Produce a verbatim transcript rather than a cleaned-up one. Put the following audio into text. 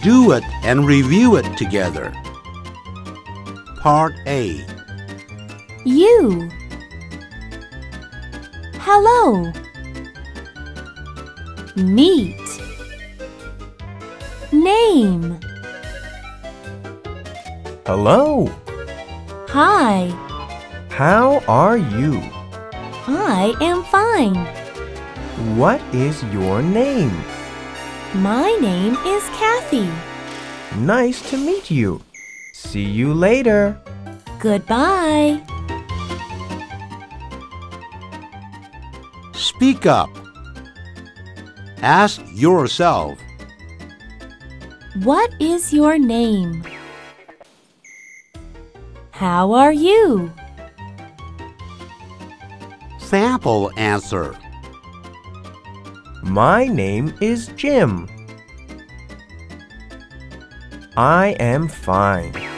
do it and review it together. Part A. You. Hello. Meet. Name. Hello. Hi. How are you? I am fine. What is your name? My name is Kathy. Nice to meet you. See you later. Goodbye. Speak up. Ask yourself. What is your name? How are you? Sample answer. My name is Jim. I am fine.